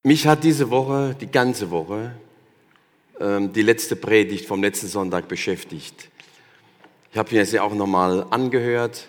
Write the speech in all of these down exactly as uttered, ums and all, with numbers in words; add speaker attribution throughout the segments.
Speaker 1: Mich hat diese Woche, die ganze Woche, ähm, die letzte Predigt vom letzten Sonntag beschäftigt. Ich habe mir sie auch nochmal angehört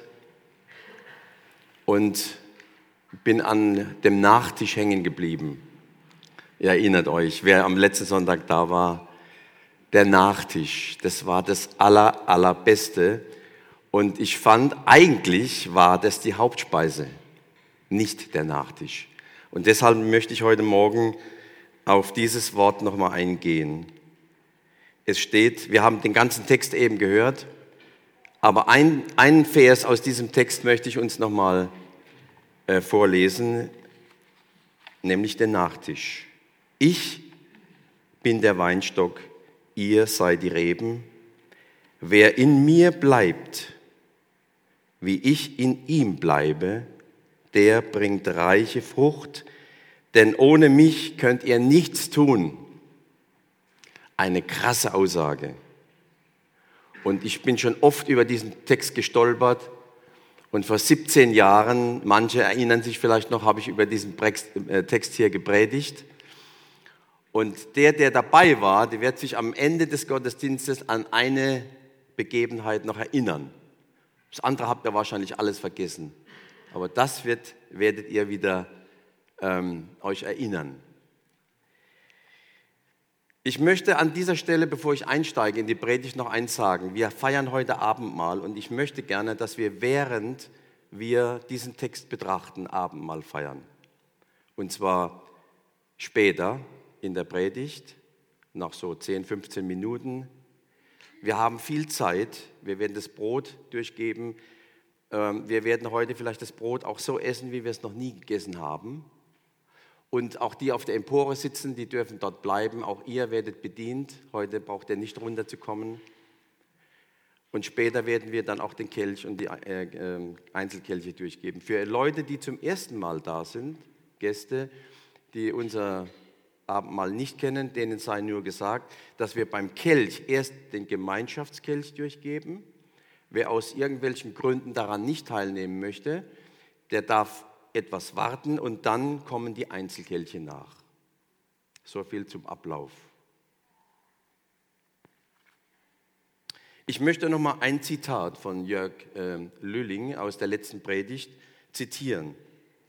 Speaker 1: und bin an dem Nachtisch hängen geblieben. Ihr erinnert euch, wer am letzten Sonntag da war, der Nachtisch, das war das aller, allerbeste. Und ich fand, eigentlich war das die Hauptspeise, nicht der Nachtisch. Und deshalb möchte ich heute Morgen auf dieses Wort nochmal eingehen. Es steht, wir haben den ganzen Text eben gehört, aber ein, einen Vers aus diesem Text möchte ich uns nochmal äh, vorlesen, nämlich den Nachtisch. Ich bin der Weinstock, ihr seid die Reben. Wer in mir bleibt, wie ich in ihm bleibe, der bringt reiche Frucht, denn ohne mich könnt ihr nichts tun. Eine krasse Aussage. Und ich bin schon oft über diesen Text gestolpert. Und vor siebzehn Jahren, manche erinnern sich vielleicht noch, habe ich über diesen Text hier gepredigt. Und der, der dabei war, der wird sich am Ende des Gottesdienstes an eine Begebenheit noch erinnern. Das andere habt ihr wahrscheinlich alles vergessen. Aber das wird, werdet ihr wieder ähm, euch erinnern. Ich möchte an dieser Stelle, bevor ich einsteige in die Predigt, noch eins sagen. Wir feiern heute Abendmahl und ich möchte gerne, dass wir, während wir diesen Text betrachten, Abendmahl feiern. Und zwar später in der Predigt, nach so zehn, fünfzehn Minuten. Wir haben viel Zeit, wir werden das Brot durchgeben. Wir werden heute vielleicht das Brot auch so essen, wie wir es noch nie gegessen haben. Und auch die auf der Empore sitzen, die dürfen dort bleiben. Auch ihr werdet bedient. Heute braucht ihr nicht runterzukommen. Und später werden wir dann auch den Kelch und die äh, Einzelkelche durchgeben. Für Leute, die zum ersten Mal da sind, Gäste, die unser Abendmahl nicht kennen, denen sei nur gesagt, dass wir beim Kelch erst den Gemeinschaftskelch durchgeben. Wer aus irgendwelchen Gründen daran nicht teilnehmen möchte, der darf etwas warten und dann kommen die Einzelkelche nach. So viel zum Ablauf. Ich möchte noch mal ein Zitat von Jörg äh, Lülling aus der letzten Predigt zitieren.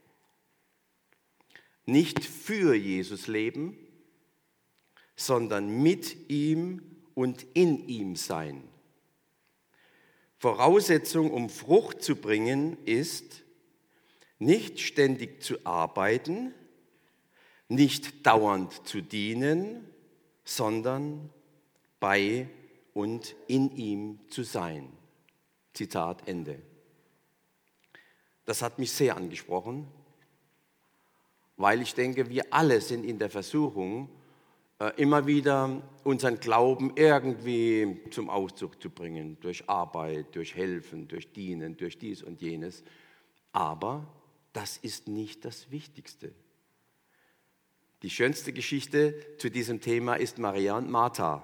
Speaker 1: Nicht für Jesus leben, sondern mit ihm und in ihm sein. Voraussetzung, um Frucht zu bringen, ist, nicht ständig zu arbeiten, nicht dauernd zu dienen, sondern bei und in ihm zu sein. Zitat Ende. Das hat mich sehr angesprochen, weil ich denke, wir alle sind in der Versuchung, immer wieder unseren Glauben irgendwie zum Ausdruck zu bringen, durch Arbeit, durch Helfen, durch Dienen, durch dies und jenes. Aber das ist nicht das Wichtigste. Die schönste Geschichte zu diesem Thema ist Maria und Martha.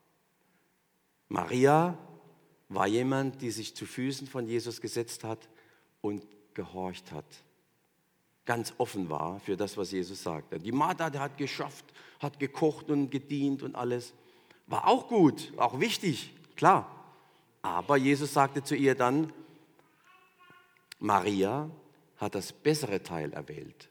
Speaker 1: Maria war jemand, die sich zu Füßen von Jesus gesetzt hat und gehorcht hat. Ganz offen war für das, was Jesus sagte. Die Martha, die hat geschafft, hat gekocht und gedient und alles. War auch gut, auch wichtig, klar. Aber Jesus sagte zu ihr dann, Maria hat das bessere Teil erwählt.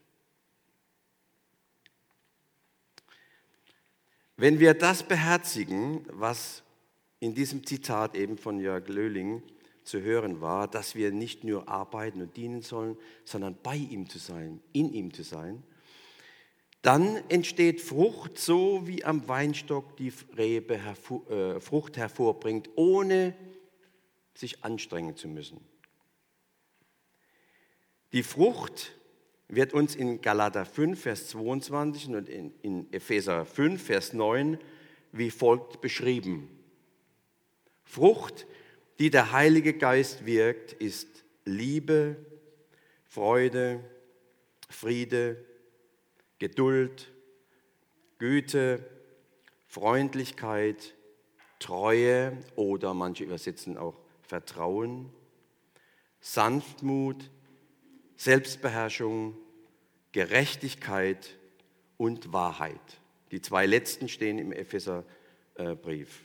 Speaker 1: Wenn wir das beherzigen, was in diesem Zitat eben von Jörg Lülling zu hören war, dass wir nicht nur arbeiten und dienen sollen, sondern bei ihm zu sein, in ihm zu sein, dann entsteht Frucht, so wie am Weinstock die Rebe hervor, äh, Frucht hervorbringt, ohne sich anstrengen zu müssen. Die Frucht wird uns in Galater fünf, Vers zweiundzwanzig und in, in Epheser fünf, Vers neun wie folgt beschrieben. Frucht, die der Heilige Geist wirkt, ist Liebe, Freude, Friede, Geduld, Güte, Freundlichkeit, Treue oder manche übersetzen auch Vertrauen, Sanftmut, Selbstbeherrschung, Gerechtigkeit und Wahrheit. Die zwei letzten stehen im Epheserbrief.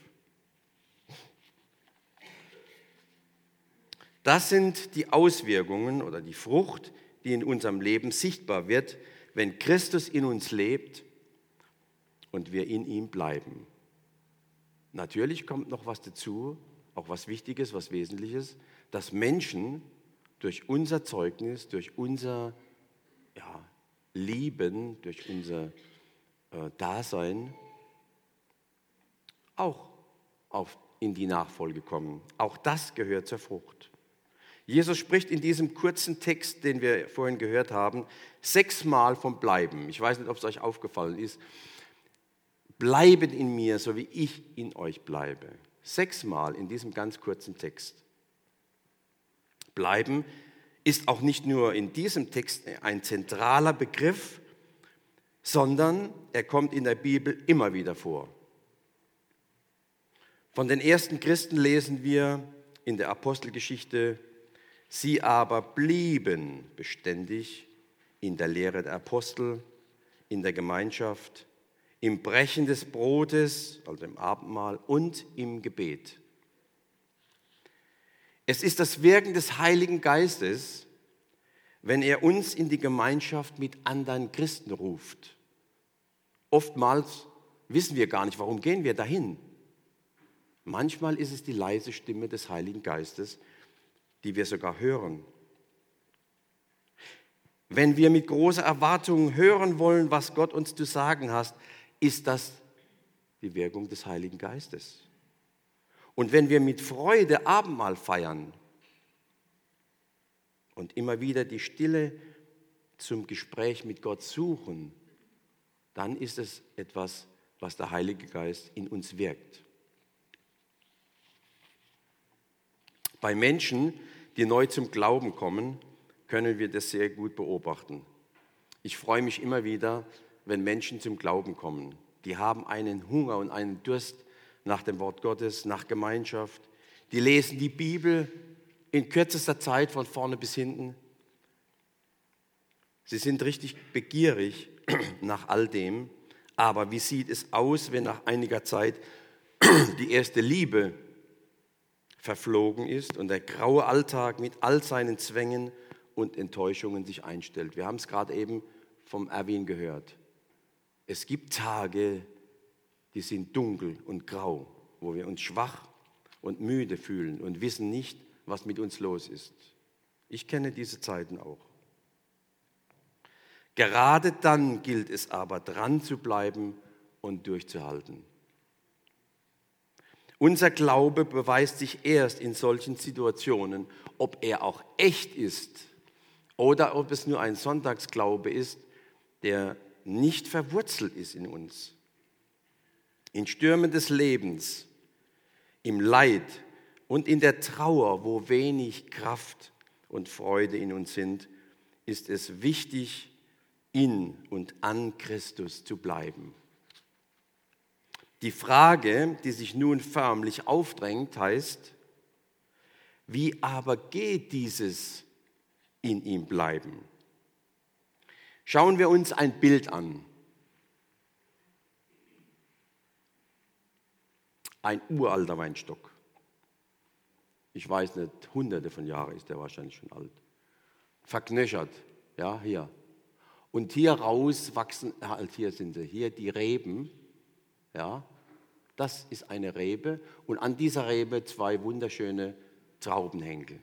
Speaker 1: Das sind die Auswirkungen oder die Frucht, die in unserem Leben sichtbar wird, wenn Christus in uns lebt und wir in ihm bleiben. Natürlich kommt noch was dazu, auch was Wichtiges, was Wesentliches, dass Menschen durch unser Zeugnis, durch unser ja, Lieben, durch unser äh, Dasein auch auf, in die Nachfolge kommen. Auch das gehört zur Frucht. Jesus spricht in diesem kurzen Text, den wir vorhin gehört haben, sechsmal vom Bleiben. Ich weiß nicht, ob es euch aufgefallen ist. Bleibet in mir, so wie ich in euch bleibe. Sechsmal in diesem ganz kurzen Text. Bleiben ist auch nicht nur in diesem Text ein zentraler Begriff, sondern er kommt in der Bibel immer wieder vor. Von den ersten Christen lesen wir in der Apostelgeschichte: Sie aber blieben beständig in der Lehre der Apostel, in der Gemeinschaft, im Brechen des Brotes, also im Abendmahl, und im Gebet. Es ist das Wirken des Heiligen Geistes, wenn er uns in die Gemeinschaft mit anderen Christen ruft. Oftmals wissen wir gar nicht, warum gehen wir dahin. Manchmal ist es die leise Stimme des Heiligen Geistes, die wir sogar hören. Wenn wir mit großer Erwartung hören wollen, was Gott uns zu sagen hat, ist das die Wirkung des Heiligen Geistes. Und wenn wir mit Freude Abendmahl feiern und immer wieder die Stille zum Gespräch mit Gott suchen, dann ist es etwas, was der Heilige Geist in uns wirkt. Bei Menschen, die neu zum Glauben kommen, können wir das sehr gut beobachten. Ich freue mich immer wieder, wenn Menschen zum Glauben kommen. Die haben einen Hunger und einen Durst nach dem Wort Gottes, nach Gemeinschaft. Die lesen die Bibel in kürzester Zeit von vorne bis hinten. Sie sind richtig begierig nach all dem. Aber wie sieht es aus, wenn nach einiger Zeit die erste Liebe verflogen ist und der graue Alltag mit all seinen Zwängen und Enttäuschungen sich einstellt? Wir haben es gerade eben vom Erwin gehört. Es gibt Tage, die sind dunkel und grau, wo wir uns schwach und müde fühlen und wissen nicht, was mit uns los ist. Ich kenne diese Zeiten auch. Gerade dann gilt es aber, dran zu bleiben und durchzuhalten. Unser Glaube beweist sich erst in solchen Situationen, ob er auch echt ist oder ob es nur ein Sonntagsglaube ist, der nicht verwurzelt ist in uns. In Stürmen des Lebens, im Leid und in der Trauer, wo wenig Kraft und Freude in uns sind, ist es wichtig, in und an Christus zu bleiben. Die Frage, die sich nun förmlich aufdrängt, heißt: Wie aber geht dieses in ihm bleiben? Schauen wir uns ein Bild an. Ein uralter Weinstock. Ich weiß nicht, hunderte von Jahren ist der wahrscheinlich schon alt. Verknöchert, ja, hier. Und hier raus wachsen, halt hier sind sie, hier die Reben, ja. Das ist eine Rebe und an dieser Rebe zwei wunderschöne Traubenhenkel.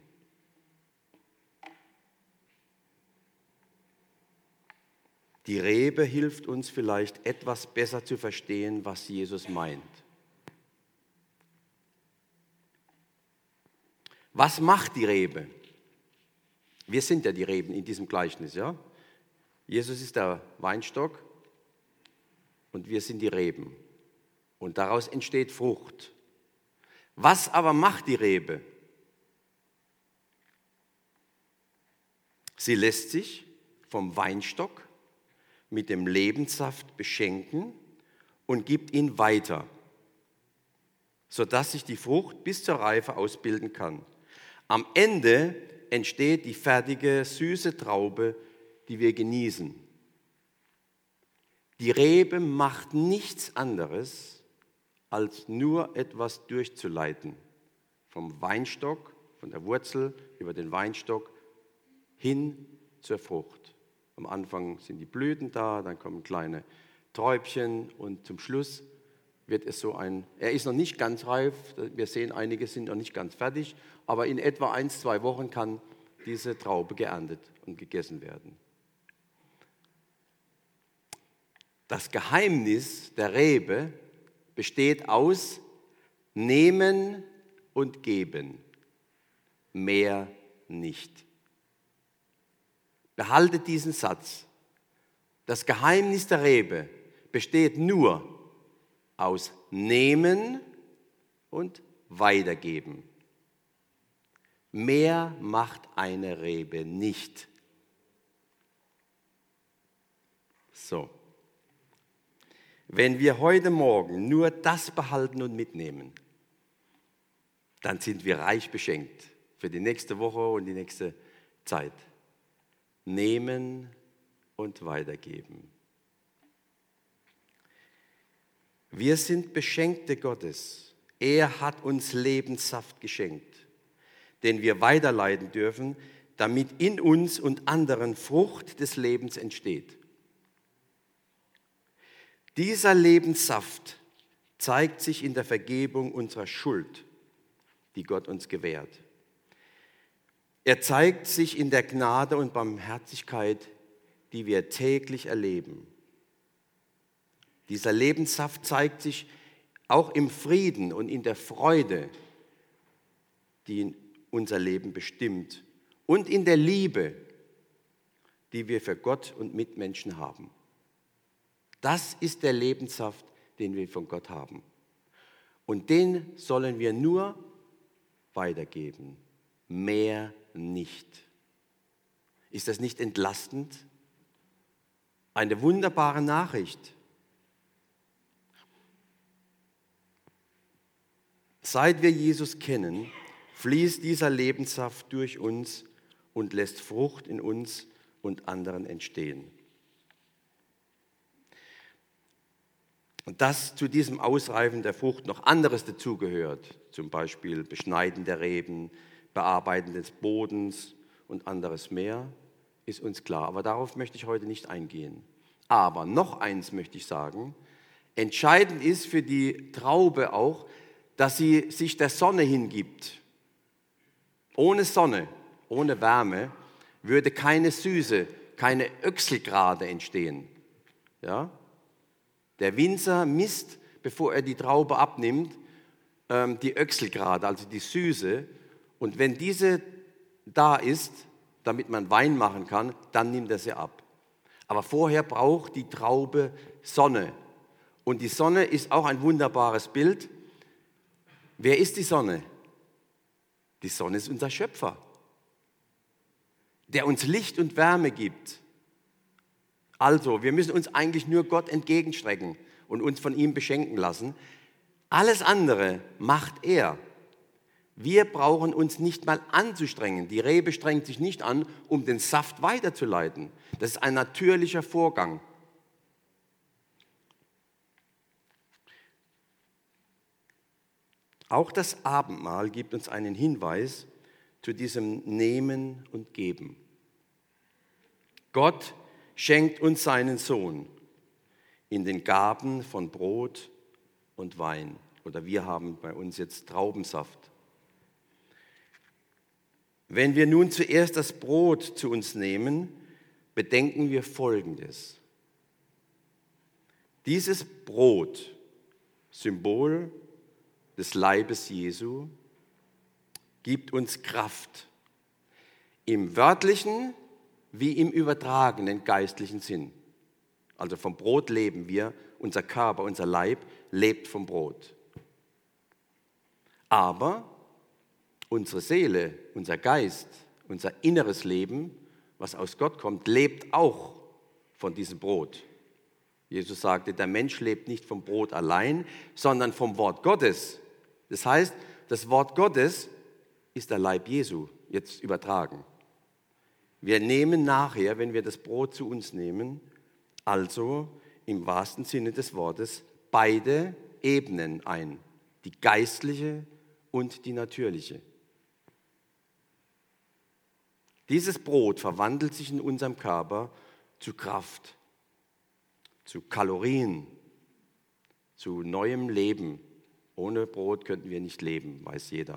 Speaker 1: Die Rebe hilft uns vielleicht etwas besser zu verstehen, was Jesus meint. Was macht die Rebe? Wir sind ja die Reben in diesem Gleichnis, ja? Jesus ist der Weinstock und wir sind die Reben. Und daraus entsteht Frucht. Was aber macht die Rebe? Sie lässt sich vom Weinstock mit dem Lebenssaft beschenken und gibt ihn weiter, sodass sich die Frucht bis zur Reife ausbilden kann. Am Ende entsteht die fertige, süße Traube, die wir genießen. Die Rebe macht nichts anderes, als nur etwas durchzuleiten. Vom Weinstock, von der Wurzel über den Weinstock hin zur Frucht. Am Anfang sind die Blüten da, dann kommen kleine Träubchen und zum Schluss wird es so ein, er ist noch nicht ganz reif, wir sehen, einige sind noch nicht ganz fertig, aber in etwa ein, zwei Wochen kann diese Traube geerntet und gegessen werden. Das Geheimnis der Rebe besteht aus Nehmen und Geben, mehr nicht. Behaltet diesen Satz. Das Geheimnis der Rebe besteht nur aus Nehmen und Weitergeben. Mehr macht eine Rebe nicht. So. Wenn wir heute Morgen nur das behalten und mitnehmen, dann sind wir reich beschenkt für die nächste Woche und die nächste Zeit. Nehmen und weitergeben. Wir sind Beschenkte Gottes. Er hat uns Lebenssaft geschenkt, den wir weiterleiten dürfen, damit in uns und anderen Frucht des Lebens entsteht. Dieser Lebenssaft zeigt sich in der Vergebung unserer Schuld, die Gott uns gewährt. Er zeigt sich in der Gnade und Barmherzigkeit, die wir täglich erleben. Dieser Lebenssaft zeigt sich auch im Frieden und in der Freude, die unser Leben bestimmt, und in der Liebe, die wir für Gott und Mitmenschen haben. Das ist der Lebenssaft, den wir von Gott haben. Und den sollen wir nur weitergeben, mehr nicht. Ist das nicht entlastend? Eine wunderbare Nachricht. Seit wir Jesus kennen, fließt dieser Lebenssaft durch uns und lässt Frucht in uns und anderen entstehen. Und dass zu diesem Ausreifen der Frucht noch anderes dazugehört, zum Beispiel Beschneiden der Reben, Bearbeiten des Bodens und anderes mehr, ist uns klar. Aber darauf möchte ich heute nicht eingehen. Aber noch eins möchte ich sagen, entscheidend ist für die Traube auch, dass sie sich der Sonne hingibt. Ohne Sonne, ohne Wärme würde keine Süße, keine Öchselgrade entstehen. Ja? Der Winzer misst, bevor er die Traube abnimmt, die Öchselgrade, also die Süße. Und wenn diese da ist, damit man Wein machen kann, dann nimmt er sie ab. Aber vorher braucht die Traube Sonne. Und die Sonne ist auch ein wunderbares Bild. Wer ist die Sonne? Die Sonne ist unser Schöpfer, der uns Licht und Wärme gibt. Also, wir müssen uns eigentlich nur Gott entgegenstrecken und uns von ihm beschenken lassen. Alles andere macht er. Wir brauchen uns nicht mal anzustrengen. Die Rebe strengt sich nicht an, um den Saft weiterzuleiten. Das ist ein natürlicher Vorgang. Auch das Abendmahl gibt uns einen Hinweis zu diesem Nehmen und Geben. Gott schenkt uns seinen Sohn in den Gaben von Brot und Wein. Oder wir haben bei uns jetzt Traubensaft. Wenn wir nun zuerst das Brot zu uns nehmen, bedenken wir Folgendes. Dieses Brot, Symbol des Leibes Jesu, gibt uns Kraft im wörtlichen wie im übertragenen geistlichen Sinn. Also vom Brot leben wir, unser Körper, unser Leib lebt vom Brot. Aber unsere Seele, unser Geist, unser inneres Leben, was aus Gott kommt, lebt auch von diesem Brot. Jesus sagte, der Mensch lebt nicht vom Brot allein, sondern vom Wort Gottes. Das heißt, das Wort Gottes ist der Leib Jesu, jetzt übertragen. Wir nehmen nachher, wenn wir das Brot zu uns nehmen, also im wahrsten Sinne des Wortes beide Ebenen ein, die geistliche und die natürliche. Dieses Brot verwandelt sich in unserem Körper zu Kraft, zu Kalorien, zu neuem Leben. Ohne Brot könnten wir nicht leben, weiß jeder.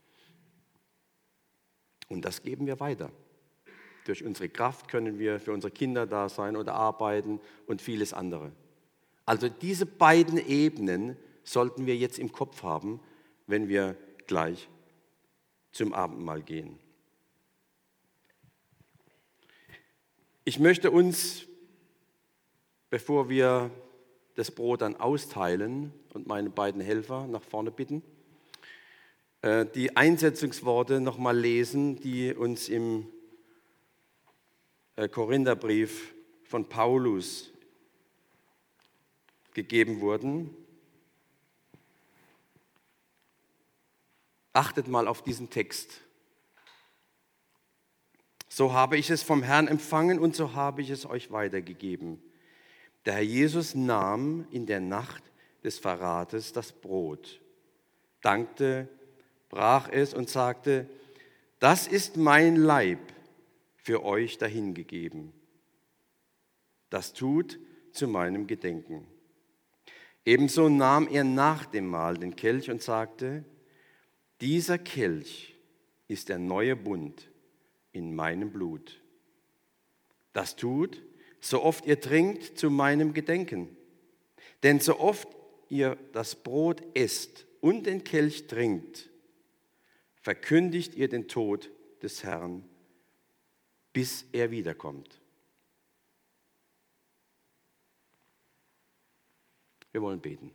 Speaker 1: Und das geben wir weiter. Durch unsere Kraft können wir für unsere Kinder da sein oder arbeiten und vieles andere. Also diese beiden Ebenen sollten wir jetzt im Kopf haben, wenn wir gleich zum Abendmahl gehen. Ich möchte uns, bevor wir das Brot dann austeilen und meine beiden Helfer nach vorne bitten, die Einsetzungsworte nochmal lesen, die uns im Korintherbrief von Paulus gegeben wurden. Achtet mal auf diesen Text. So habe ich es vom Herrn empfangen und so habe ich es euch weitergegeben. Der Herr Jesus nahm in der Nacht des Verrates das Brot, dankte, brach es und sagte, das ist mein Leib für euch dahingegeben. Das tut zu meinem Gedenken. Ebenso nahm er nach dem Mahl den Kelch und sagte, dieser Kelch ist der neue Bund in meinem Blut. Das tut, so oft ihr trinkt, zu meinem Gedenken. Denn so oft ihr das Brot esst und den Kelch trinkt, verkündigt ihr den Tod des Herrn, bis er wiederkommt. Wir wollen beten.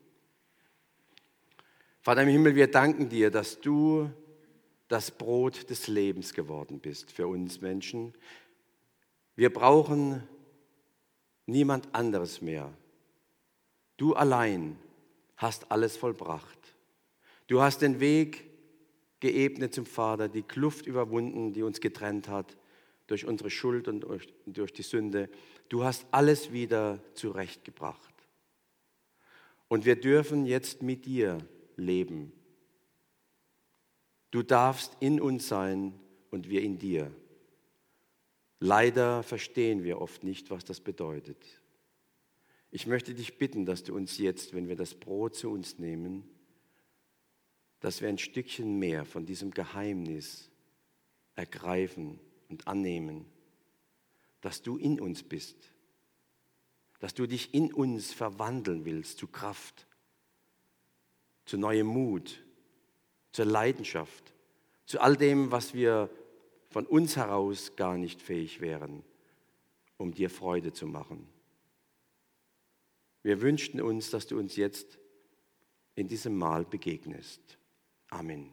Speaker 1: Vater im Himmel, wir danken dir, dass du das Brot des Lebens geworden bist für uns Menschen. Wir brauchen niemand anderes mehr. Du allein hast alles vollbracht. Du hast den Weg geebnet zum Vater, die Kluft überwunden, die uns getrennt hat durch unsere Schuld und durch die Sünde. Du hast alles wieder zurechtgebracht. Und wir dürfen jetzt mit dir leben. Du darfst in uns sein und wir in dir. Leider verstehen wir oft nicht, was das bedeutet. Ich möchte dich bitten, dass du uns jetzt, wenn wir das Brot zu uns nehmen, dass wir ein Stückchen mehr von diesem Geheimnis ergreifen und annehmen, dass du in uns bist, dass du dich in uns verwandeln willst zu Kraft, zu neuem Mut, zur Leidenschaft, zu all dem, was wir von uns heraus gar nicht fähig wären, um dir Freude zu machen. Wir wünschten uns, dass du uns jetzt in diesem Mahl begegnest. Amen.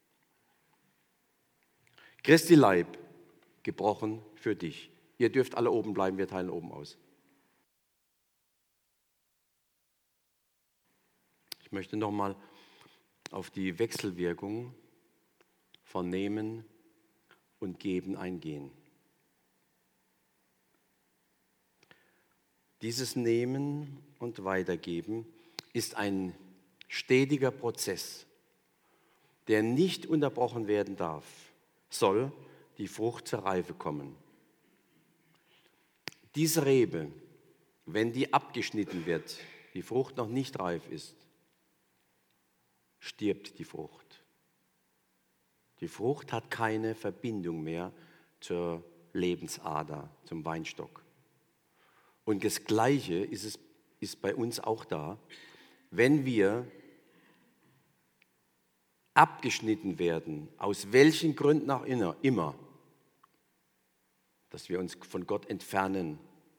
Speaker 1: Christi Leib, gebrochen für dich. Ihr dürft alle oben bleiben, wir teilen oben aus. Ich möchte nochmal auf die Wechselwirkung von Nehmen und Geben eingehen. Dieses Nehmen und Weitergeben ist ein stetiger Prozess, der nicht unterbrochen werden darf, soll die Frucht zur Reife kommen. Diese Rebe, wenn die abgeschnitten wird, die Frucht noch nicht reif ist, stirbt die Frucht. Die Frucht hat keine Verbindung mehr zur Lebensader, zum Weinstock. Und das Gleiche ist, es, ist bei uns auch da, wenn wir abgeschnitten werden, aus welchen Gründen auch immer, dass wir uns von Gott entfernen,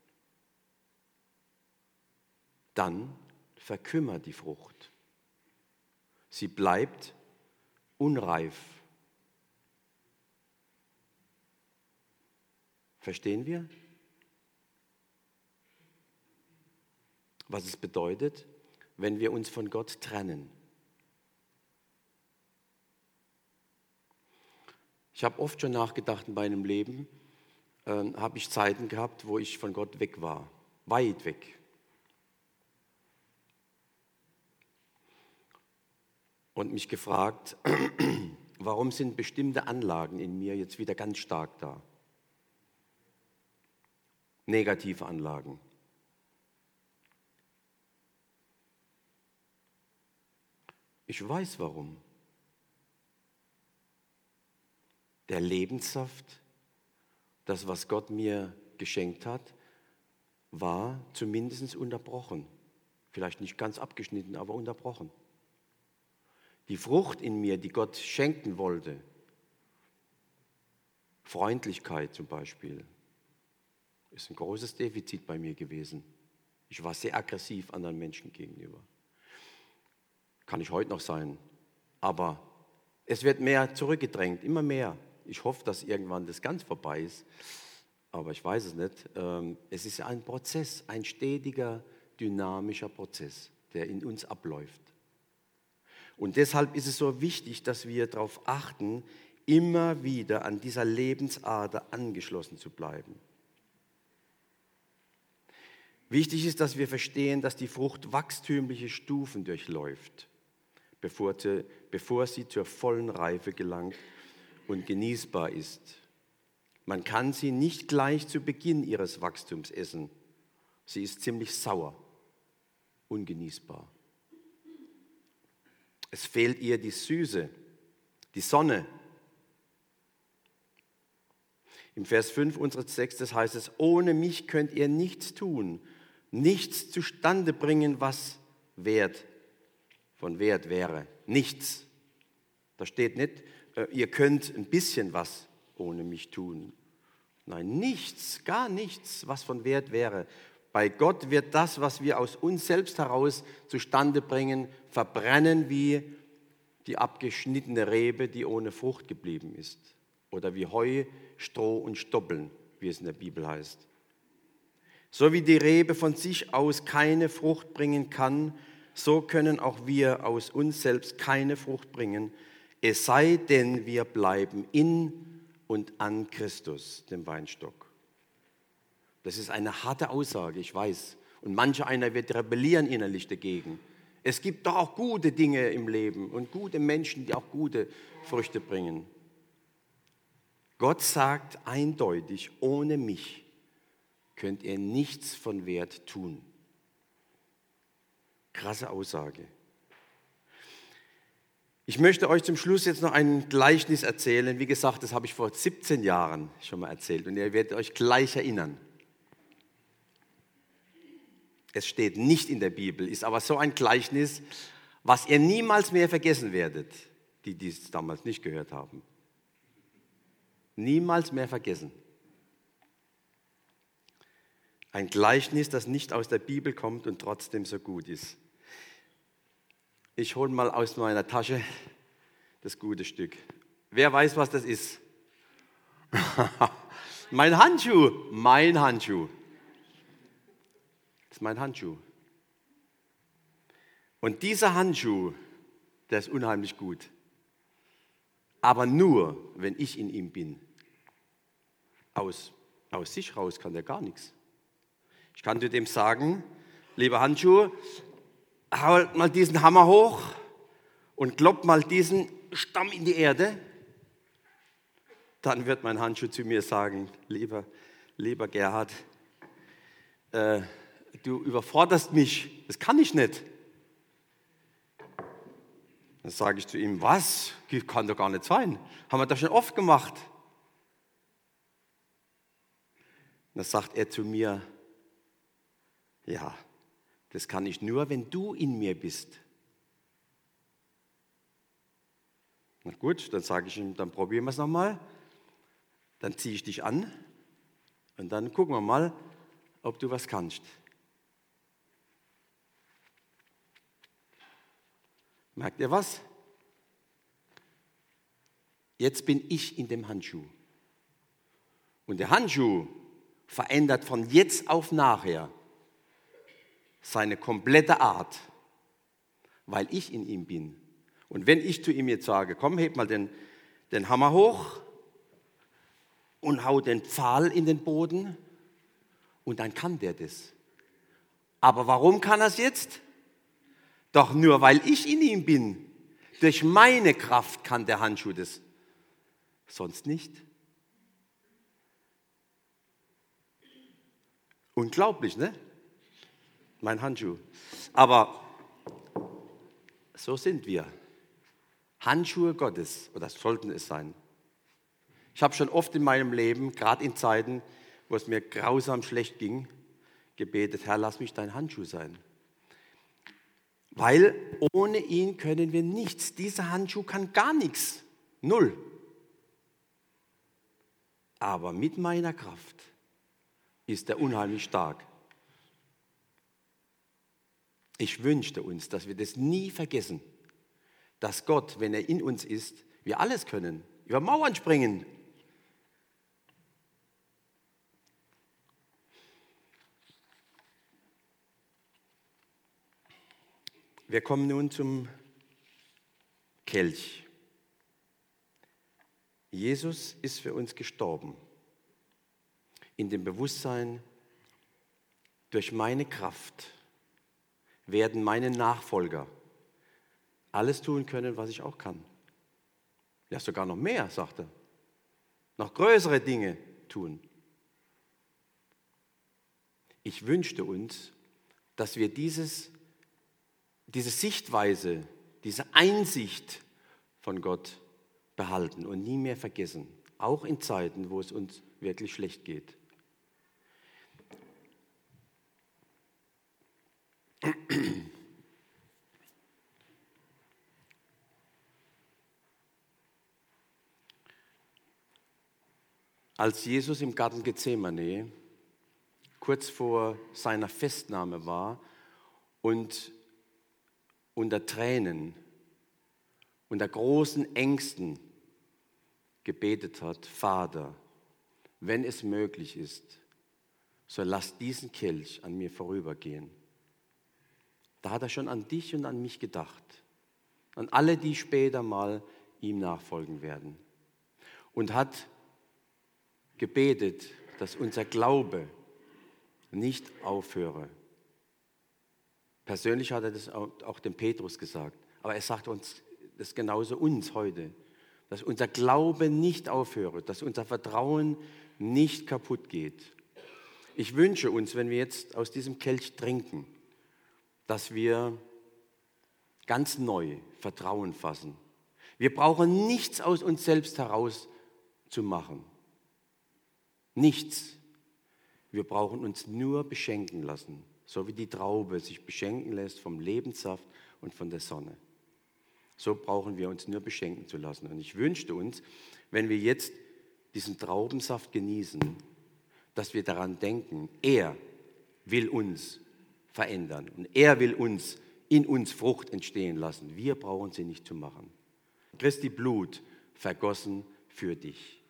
Speaker 1: dann verkümmert die Frucht. Sie bleibt unreif. Verstehen wir, was es bedeutet, wenn wir uns von Gott trennen? Ich habe oft schon nachgedacht in meinem Leben, äh, habe ich Zeiten gehabt, wo ich von Gott weg war, weit weg. und mich gefragt, warum sind bestimmte Anlagen in mir jetzt wieder ganz stark da? Negative Anlagen. Ich weiß warum. Der Lebenssaft, das, was Gott mir geschenkt hat, war zumindest unterbrochen. Vielleicht nicht ganz abgeschnitten, aber unterbrochen. Die Frucht in mir, die Gott schenken wollte, Freundlichkeit zum Beispiel, ist ein großes Defizit bei mir gewesen. Ich war sehr aggressiv anderen Menschen gegenüber. Kann ich heute noch sein. Aber es wird mehr zurückgedrängt, immer mehr. Ich hoffe, dass irgendwann das ganz vorbei ist. Aber ich weiß es nicht. Es ist ein Prozess, ein stetiger, dynamischer Prozess, der in uns abläuft. Und deshalb ist es so wichtig, dass wir darauf achten, immer wieder an dieser Lebensader angeschlossen zu bleiben. Wichtig ist, dass wir verstehen, dass die Frucht wachstümliche Stufen durchläuft, bevor sie, bevor sie zur vollen Reife gelangt und genießbar ist. Man kann sie nicht gleich zu Beginn ihres Wachstums essen. Sie ist ziemlich sauer, ungenießbar. Es fehlt ihr die Süße, die Sonne. Im Vers fünf unseres Textes heißt es, ohne mich könnt ihr nichts tun, nichts zustande bringen, was Wert, von Wert wäre. Nichts. Da steht nicht, ihr könnt ein bisschen was ohne mich tun. Nein, nichts, gar nichts, was von Wert wäre. Bei Gott wird das, was wir aus uns selbst heraus zustande bringen, verbrennen wie die abgeschnittene Rebe, die ohne Frucht geblieben ist. Oder wie Heu, Stroh und Stoppeln, wie es in der Bibel heißt. So wie die Rebe von sich aus keine Frucht bringen kann, so können auch wir aus uns selbst keine Frucht bringen, es sei denn, wir bleiben in und an Christus, dem Weinstock. Das ist eine harte Aussage, ich weiß. Und manch einer wird rebellieren innerlich dagegen. Es gibt doch auch gute Dinge im Leben und gute Menschen, die auch gute Früchte bringen. Gott sagt eindeutig, ohne mich könnt ihr nichts von Wert tun. Krasse Aussage. Ich möchte euch zum Schluss jetzt noch ein Gleichnis erzählen. Wie gesagt, das habe ich vor siebzehn Jahren schon mal erzählt und ihr werdet euch gleich erinnern. Es steht nicht in der Bibel, ist aber so ein Gleichnis, was ihr niemals mehr vergessen werdet, die dies damals nicht gehört haben. Niemals mehr vergessen. Ein Gleichnis, das nicht aus der Bibel kommt und trotzdem so gut ist. Ich hole mal aus meiner Tasche das gute Stück. Wer weiß, was das ist? Mein Handschuh, mein Handschuh. Das ist mein Handschuh. Und dieser Handschuh, der ist unheimlich gut. Aber nur, wenn ich in ihm bin. Aus, aus sich raus kann der gar nichts. Ich kann zu dem sagen, lieber Handschuh, hau mal diesen Hammer hoch und klopp mal diesen Stamm in die Erde. Dann wird mein Handschuh zu mir sagen, lieber, lieber Gerhard, äh, du überforderst mich, das kann ich nicht. Dann sage ich zu ihm, was? Kann doch gar nicht sein. Haben wir das schon oft gemacht. Dann sagt er zu mir, ja, das kann ich nur, wenn du in mir bist. Na gut, dann sage ich ihm, dann probieren wir es nochmal. Dann ziehe ich dich an und dann gucken wir mal, ob du was kannst. Merkt ihr was? Jetzt bin ich in dem Handschuh. Und der Handschuh verändert von jetzt auf nachher seine komplette Art, weil ich in ihm bin. Und wenn ich zu ihm jetzt sage, komm, heb mal den, den Hammer hoch und hau den Pfahl in den Boden, und dann kann der das. Aber warum kann er es jetzt? Doch nur, weil ich in ihm bin. Durch meine Kraft kann der Handschuh das, sonst nicht. Unglaublich, ne? Mein Handschuh. Aber so sind wir. Handschuhe Gottes, oder sollten es sein. Ich habe schon oft in meinem Leben, gerade in Zeiten, wo es mir grausam schlecht ging, gebetet, Herr, lass mich dein Handschuh sein. Weil ohne ihn können wir nichts. Dieser Handschuh kann gar nichts. Null. Aber mit meiner Kraft ist er unheimlich stark. Ich wünschte uns, dass wir das nie vergessen, dass Gott, wenn er in uns ist, wir alles können. Über Mauern springen. Wir kommen nun zum Kelch. Jesus ist für uns gestorben. In dem Bewusstsein, durch meine Kraft werden meine Nachfolger alles tun können, was ich auch kann. Ja, sogar noch mehr, sagt er. Noch größere Dinge tun. Ich wünschte uns, dass wir dieses, diese Sichtweise, diese Einsicht von Gott behalten und nie mehr vergessen. Auch in Zeiten, wo es uns wirklich schlecht geht. Als Jesus im Garten Gethsemane kurz vor seiner Festnahme war und unter Tränen, unter großen Ängsten gebetet hat, Vater, wenn es möglich ist, so lass diesen Kelch an mir vorübergehen. Da hat er schon an dich und an mich gedacht, an alle, die später mal ihm nachfolgen werden. Und hat gebetet, dass unser Glaube nicht aufhöre. Persönlich hat er das auch dem Petrus gesagt, aber er sagt uns das genauso uns heute, dass unser Glaube nicht aufhöre, dass unser Vertrauen nicht kaputt geht. Ich wünsche uns, wenn wir jetzt aus diesem Kelch trinken, dass wir ganz neu Vertrauen fassen. Wir brauchen nichts aus uns selbst heraus zu machen. Nichts. Wir brauchen uns nur beschenken lassen, so wie die Traube sich beschenken lässt vom Lebenssaft und von der Sonne. So brauchen wir uns nur beschenken zu lassen. Und ich wünschte uns, wenn wir jetzt diesen Traubensaft genießen, dass wir daran denken, er will uns verändern und er will uns in uns Frucht entstehen lassen. Wir brauchen sie nicht zu machen. Christi Blut vergossen für dich.